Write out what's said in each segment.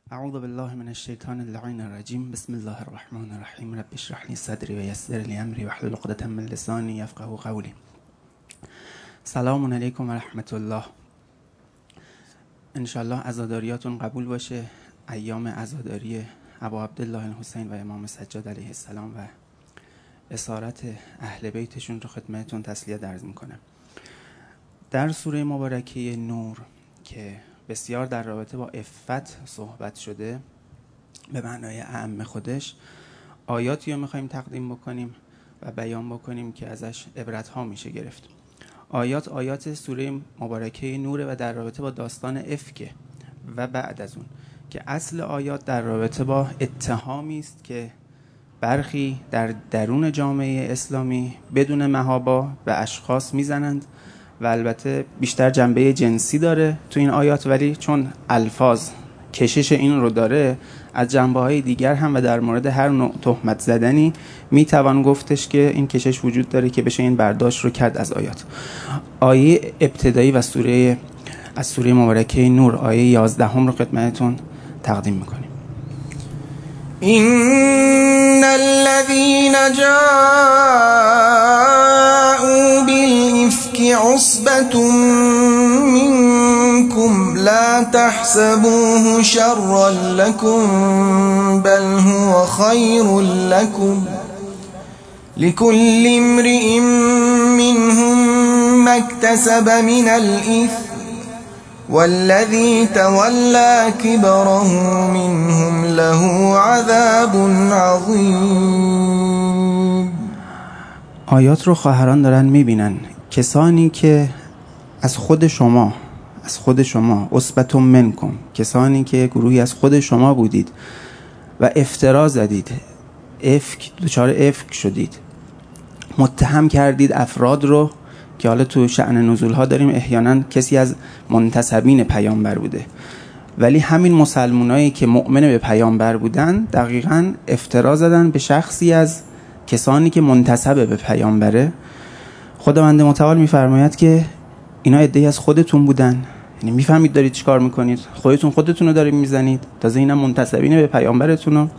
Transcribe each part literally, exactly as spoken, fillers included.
اعوذ بالله من الشیطان اللعین الرجیم. بسم الله الرحمن الرحیم. رب اشرح لی صدری و یسر لی امری واحلل عقدة من لسانی یفقهوا قولی. سلام علیکم و رحمت الله. انشالله عزاداریاتون قبول باشه. ایام عزاداری ابا عبدالله الحسین و امام سجاد علیه السلام و اسارت اهل بیتشون رو خدمتتون تسلیت عرض میکنم. در سوره مبارکه نور که بسیار در رابطه با عفت صحبت شده به معنای اعم خودش، آیاتی رو میخوایم تقدیم بکنیم و بیان بکنیم که ازش عبرت ها میشه گرفت. آیات آیات سوره مبارکه نوره و در رابطه با داستان افکه و بعد از اون که اصل آیات در رابطه با اتهامی است که برخی در درون جامعه اسلامی بدون محابا به اشخاص میزنند و البته بیشتر جنبه جنسی داره تو این آیات، ولی چون الفاظ کشش این رو داره از جنبه‌های دیگر هم و در مورد هر نوع تهمت زدنی میتوان گفتش که این کشش وجود داره که بشه این برداشت رو کرد از آیات. آیه ابتدایی و سوره از سوره مبارکه نور آیه یازدهم رو خدمتتون تقدیم میکنیم. إن الذين جاءوا بالإفك عصبة منكم لا تحسبوه شرا لكم بل هو خير لكم لكل امرئ منهم ما اكتسب من الإثم والذي تولى كبره منهم له عذاب عظیم. آیات رو خواهران دارن میبینن کسانی که از خود شما از خود شما عصبة منکم، کسانی که گروهی از خود شما بودید و افترا زدید، افک دچار افک شدید، متهم کردید افراد رو که حالا تو شأن نزول ها داریم احیانا کسی از منتسبین پیامبر بوده، ولی همین مسلمانایی که مؤمن به پیامبر بودن دقیقاً افترا زدن به شخصی از کسانی که منتسب به پیامبره. خداوند متعال میفرماید که اینا عده‌ای از خودتون بودن، یعنی میفهمید دارید چیکار میکنید، خودتون خودتون رو دارید میزنید، تازه اینا منتسبین به پیامبرتون.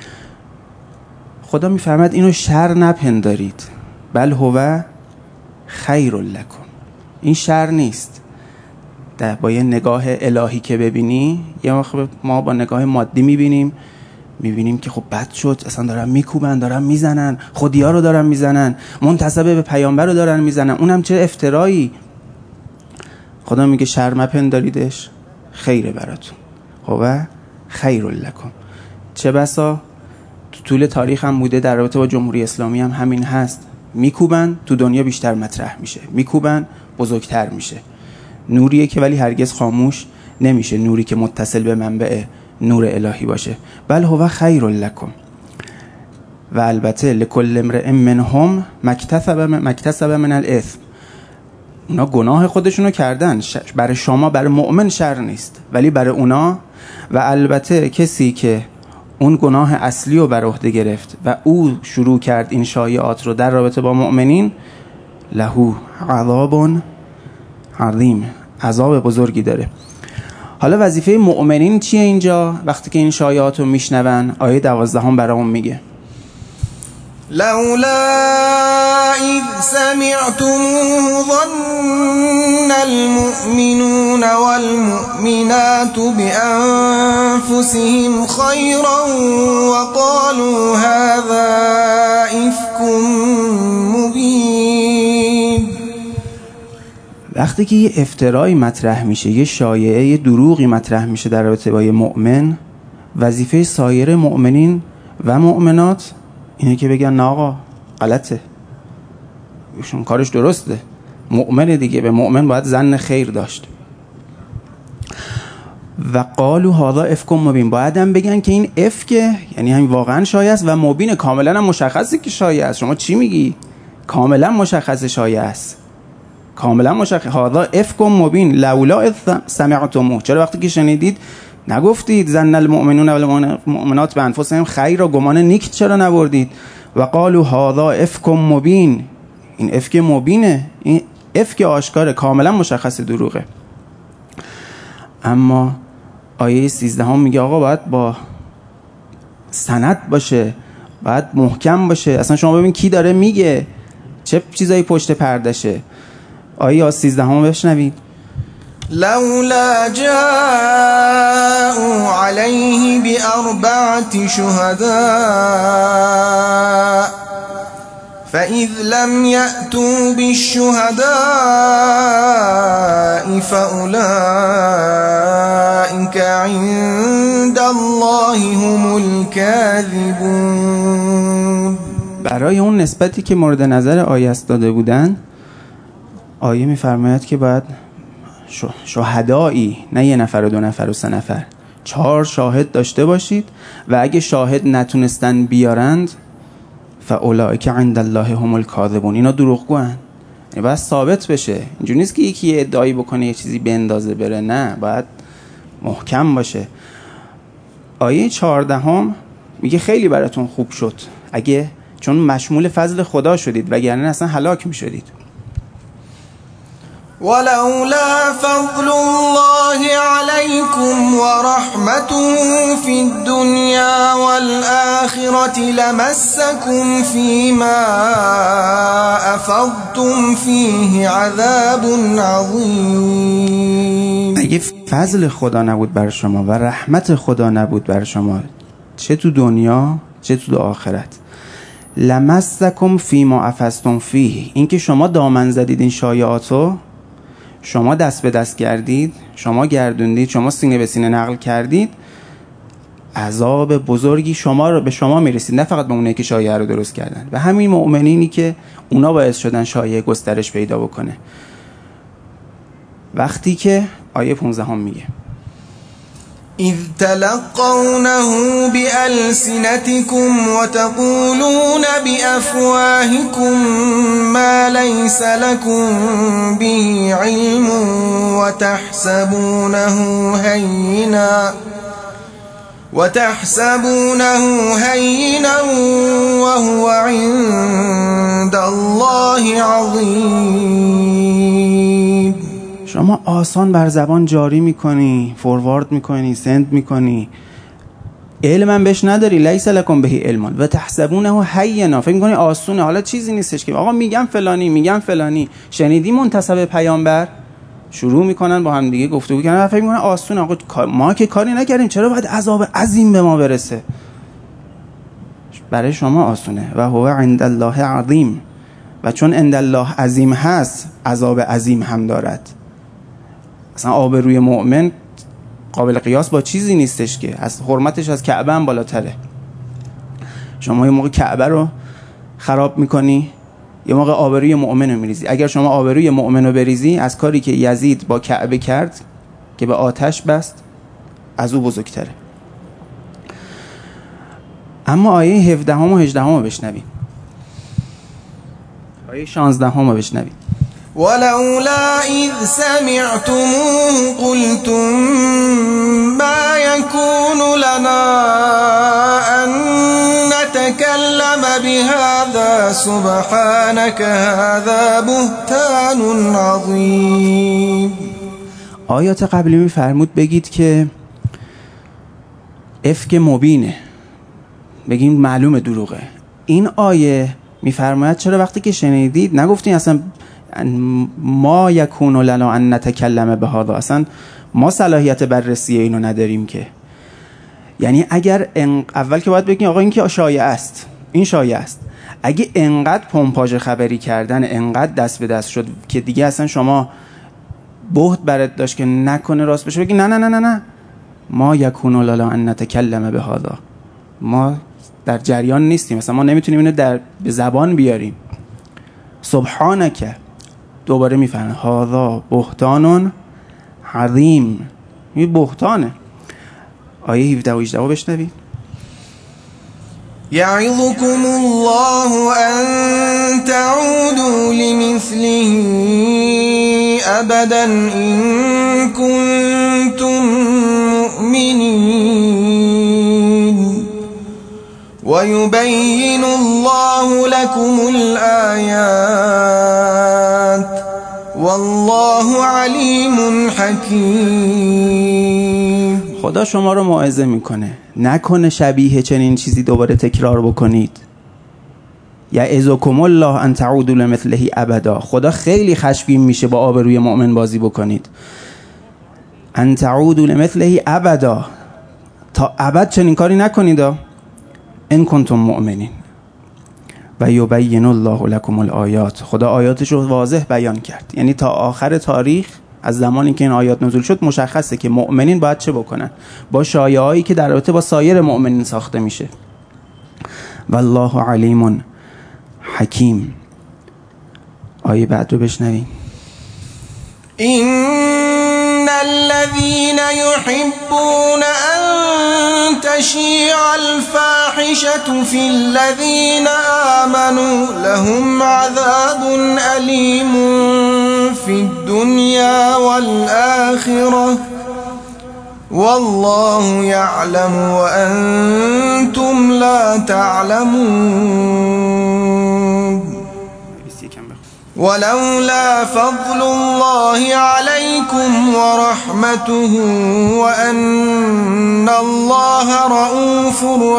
خدا میفرماید اینو شر نپندارید، بل هو خیر لکم، این شر نیست. در با یه نگاه الهی که ببینی، یه وقت ما با نگاه مادی میبینیم میبینیم که خب بد شد، اصلا دارن میکوبن، دارن میزنن، خودیا رو دارن میزنن، منتسب به پیامبر رو دارن میزنن، اونم چه افترایی. خدا میگه شر مپنداریدش، خیره براتون، خب خیر لکم. چه بسا تو طول تاریخ هم بوده، در رابطه با جمهوری اسلامی هم همین هست، میکوبن تو دنیا بیشتر مطرح میشه، میکوبن بزرگتر میشه. نوریه که ولی هرگز خاموش نمیشه، نوری که متصل به منبع نور الهی باشه. بل هو خیر لکم و البته لکل امرئ منهم مکتسب مکتسب من الاثم، اونا گناه خودشونو کردن، برای شما برای مؤمن شر نیست ولی برای اونا. و البته کسی که اون گناه اصلی رو بر عهده گرفت و او شروع کرد این شایعات رو در رابطه با مؤمنین، له عذاب عظیم، عذاب بزرگی داره. حالا وظیفه مؤمنین چیه اینجا وقتی که این شایعات رو میشنون؟ آیه دوازدهم برامون میگه لولا اذ سمعتموه ظن المؤمنون والمؤمنات بأنفسهم خيرا وقالوا هذا إفك مبين. وقتی که یه افترایی مطرح میشه، یه شایعه، یه دروغی مطرح میشه در رابطه با یه مؤمن، وظیفه سایر مؤمنین و مؤمنات اینه که بگن نه آقا غلطه، ایشون کارش درسته، مؤمن دیگه، به مؤمن باید ظن خیر داشت. و قالوا هذا افک مبین، باید هم بگن که این افکه، یعنی همین واقعا شایعه است و مبین، کاملا هم مشخصه که شایعه است. شما چی میگی؟ کاملا مشخص شایعه است، کاملا مشخص. هذا افک مبین لولا اذ سمعتموه، چرا وقتی که شنیدید نگفتید ظن المؤمنون والمؤمنات بانفسهم خیر و گمان نیک چرا نبردید؟ و قالوا هذا افک مبین، این افک مبینه، این افک آشکاره، کاملا مشخص دروغه. اما آیه سیزده هم میگه آقا باید با سند باشه، باید محکم باشه. اصلا شما ببین کی داره میگه، چه چیزایی پشت پردشه. آیه سیزده هم بشنوید. لولا جاءوا عليه بأربعة شهداء فإذ لم يأتوا بالشهداء فأولئك عند الله هم الكاذبون. برای اون نسبتی که مورد نظر آیه است داده بودن، آیه می‌فرماید که باید شهدایی، نه یه نفر و دو نفر و سه نفر، چهار شاهد داشته باشید و اگه شاهد نتونستن بیارند فاولئک عند الله هم الکاذبون، اینا دروغگوان. یعنی باید ثابت بشه. اینجوری نیست که یکی ادعایی بکنه یه چیزی بندازه بره، نه، باید محکم باشه. آیه چهاردهم میگه خیلی براتون خوب شد اگه، چون مشمول فضل خدا شدید وگرنه اصلا هلاک میشدید. ولولا فضل الله عليكم ورحمته في الدنيا والآخرة لمسكم فيما أفضتم فيه عذاب عظيم. اگه فضل خدا نبود بر شما و رحمت خدا نبود بر شما، چه تو دنیا چه تو آخرت، لمسکم فیما افضتم فیه، این که شما دامن زدید این شایعاتو، شما دست به دست کردید، شما گردوندید، شما سینه به سینه نقل کردید، عذاب بزرگی شما رو به شما میرسید، نه فقط به اونایی که شایعه رو درست کردن، و همین مؤمنینی که اونا باعث شدن شایعه گسترش پیدا بکنه. وقتی که آیه پانزده هم میگه إذ تلقونه بألسنتكم وتقولون بأفواهكم ما ليس لكم به علم وتحسبونه هينا وتحسبونه هينا وهو عند الله عظيم. شما آسان بر زبان جاری میکنی، فوروارد میکنی، سند میکنی، علمم بهش نداری، لیس لکم بهی علم و تحسبونه هینا، فکر میکنی آسونه، حالا چیزی نیستش که آقا میگم فلانی میگم فلانی، شنیدی منتسب پیامبر، شروع میکنن با هم دیگه گفتگو کردن، فکر میکنن آسونه، آقا ما که کاری نکردیم چرا باید عذاب عظیم به ما برسه؟ برای شما آسونه. و هو عند الله عظیم، و چون عند الله عظیم هست عذاب عظیم هم دارد. اصلا آبروی مؤمن قابل قیاس با چیزی نیستش که از حرمتش از کعبه هم بالاتره. شما یه موقع کعبه رو خراب میکنی، یه موقع آبروی مؤمن رو میریزی. اگر شما آبروی مؤمن رو بریزی، از کاری که یزید با کعبه کرد که به آتش بست از او بزرگتره. اما آیه هفده و هجده رو بشنوید. آیه شانزده رو بشنوید. ولولا إذ سمعتموه قلتم ما يكون لنا أن نتكلم بهذا سبحانك هذا بهتان عظيم. آیات قبلی می فرمود بگید که افک مبینه، بگیم معلومه دروغه. این آیه می فرماید چرا وقتی که شنیدید نگفتین اصلا ما یکون لنا ان نتکلم بهذا، اصلا ما صلاحیت بررسی اینو نداریم که. یعنی اگر اول که باید بگین آقا این که شایعه است، این شایعه است، اگه انقدر پمپاژ خبری کردن، انقدر دست به دست شد که دیگه اصلا شما بهت برات داشت که نکنه راست بشه، بگی نه نه نه نه نه ما یکون لنا ان نتکلم بهذا، ما در جریان نیستیم، مثلا ما نمیتونیم اینو در به زبان بیاریم. سبحانک، دوباره میفهمه هذا بهتان عظیم، این بهتانه. آیه هفده و هجده بشنوید. یعظکم الله ان تعودوا لمثله ابدا ان کنتم مؤمنین ويبين الله لكم الآيات والله عليم حكيم. خدا شما رو موعظه میکنه نکنه شبیه چنین چیزی دوباره تکرار بکنید. یعظکم الله ان تعودوا لمثله ابدا. خدا خیلی خشمگین میشه با آبروی مؤمن بازی بکنید. ان تعودوا لمثله ابدا، تا ابد چنین کاری نکنید. ان کنتم مؤمنین و یبین الله لكم الآیات. خدا آیاتش رو واضح بیان کرد، یعنی تا آخر تاریخ از زمانی که این آیات نزول شد مشخصه که مؤمنین باید چه بکنن با شایعه‌ای که در رابطه با سایر مؤمنین ساخته میشه. والله علیم حکیم. آیه بعد رو بشنویم. إن الذين يحبون أن تشيع الفاحشة في الذين آمنوا لهم عذاب أليم في الدنيا والآخرة والله يعلم وأنتم لا تعلمون. ولولا فضل الله عليكم ورحمته وأن الله رؤوف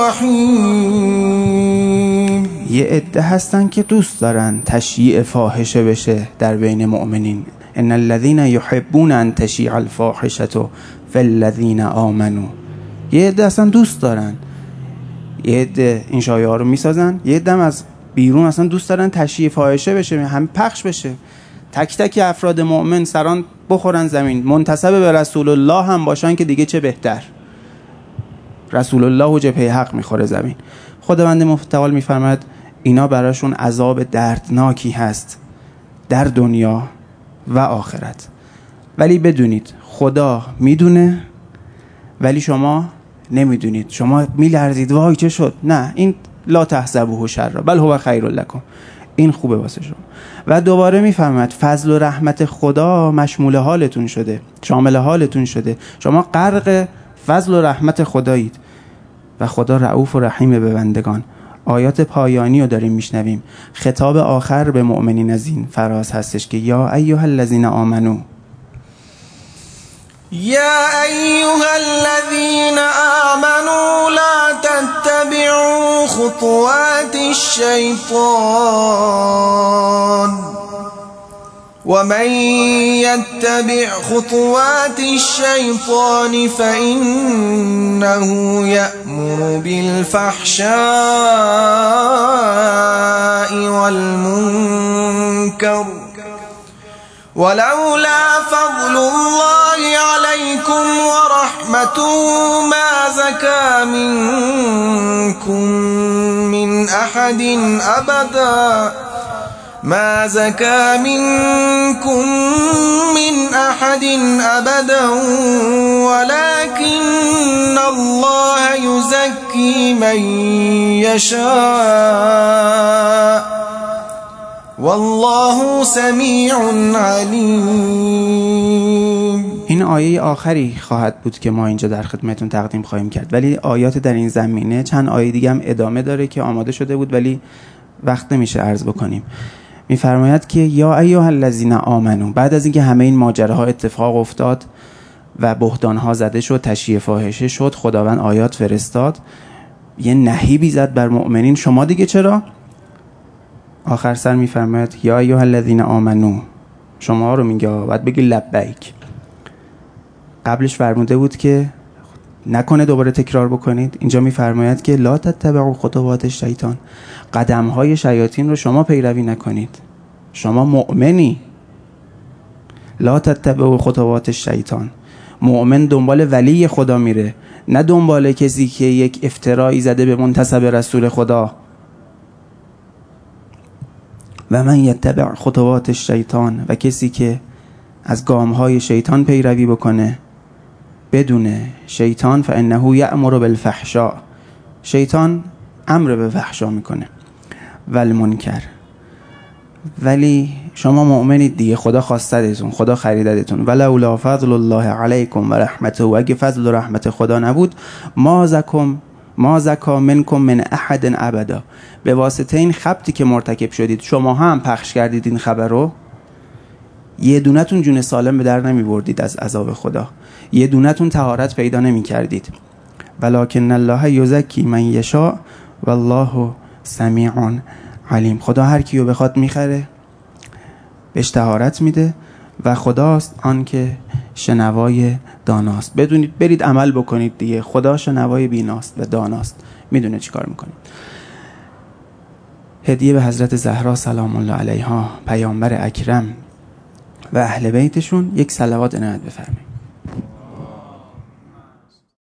رحیم. یه عده هستن که دوست دارن تشییع فاحشه بشه در بین مؤمنین. ان الذين يحبون ان تشيع الفاحشه في الذين آمنوا. یه عده اصلا دوست دارن، یه عده این شایعه ها رو میسازن، یه عده از بیرون اصلا دوست دارن تشییع فاحشه بشه، هم پخش بشه، تک تک افراد مؤمن سران بخورن زمین، منتسب به رسول الله هم باشن که دیگه چه بهتر. رسول الله و جبهه حق میخوره زمین. خداوند متعال میفرماید اینا براشون عذاب دردناکی هست در دنیا و آخرت. ولی بدونید خدا میدونه ولی شما نمیدونید. شما میلرزید وای چه شد. نه، این لا تحسبوه شر بل هو خیر لکم، این خوبه واسه شما. و دوباره میفهمد فضل و رحمت خدا مشمول حالتون شده، شامل حالتون شده. شما غرق فضل و رحمت خدایید و خدا رؤوف و رحیم به بندگان. آیات پایانی رو داریم میشنویم. خطاب آخر به مؤمنین از این فراز هستش که یا ایها الذین آمنو، يا أيها الذين آمنوا لا تتبعوا خطوات الشيطان ومن يتبع خطوات الشيطان فإنه يأمر بالفحشاء والمنكر ولولا فضل الله عليكم ورحمته ما زكى منكم من أحد أبدا ما زكى منكم من أحد أبدا ولكن الله يزكي من يشاء والله سمیع علیم. این آیه آخری خواهد بود که ما اینجا در خدمتون تقدیم خواهیم کرد، ولی آیات در این زمینه چند آیه دیگه هم ادامه داره که آماده شده بود ولی وقت نمیشه عرض بکنیم. میفرماید که یا ایها الذین آمنو، بعد از اینکه همه این ماجراها اتفاق افتاد و بهتانها زده شد، تشییع فاحشه شد، خداوند آیات فرستاد، یه نهیبی زد بر مؤمنین. شما دیگه چرا؟ آخر سر میفرماید یا ایها الذین آمنو، شما رو میگه، باید بگی لبیک. قبلش فرموده بود که نکنه دوباره تکرار بکنید. اینجا میفرماید که لا تتبعوا خطوات الشیطان، قدم های شیاطین رو شما پیروی نکنید. شما مؤمنی. لا تتبعوا خطوات الشیطان، مؤمن دنبال ولی خدا میره، نه دنبال کسی که یک افترایی زده به منتسب رسول خدا. و من یتبع خطوات الشیطان، و کسی که از گامهای شیطان پیروی بکنه، بدونه شیطان فانه یأمر بالفحشاء، شیطان امر به فحشا میکنه، والمنکر. ولی شما مؤمنید دیگه، خدا خواستدتون، خدا خریدتون. ولولا فضل الله علیکم و رحمته، و اگه فضل و رحمت خدا نبود، ما زکم ما زکا منکم من احد ابدا، به واسطه این خبطی که مرتکب شدید شما هم پخش کردید این خبر رو، یه دونتون جون سالم به در نمی بردید از عذاب خدا، یه دونتون طهارت پیدا نمی کردید. ولکن الله یزکی من یشاء والله سمیع علیم. خدا هر کیو بخواد میخره، بهش طهارت میده و خداست آن که شنوای داناست. بدونید، برید عمل بکنید دیگه. خدا شنوای بیناست و داناست، میدونه چی کار میکنید. هدیه به حضرت زهرا سلام الله علیها، پیامبر اکرم و اهل بیتشون، یک صلوات عنایت بفرمایید.